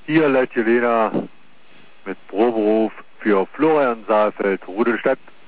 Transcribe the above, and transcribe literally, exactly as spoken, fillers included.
Hier Lett Jelena mit Proberuf für Florian Saalfeld, Rudolstadt.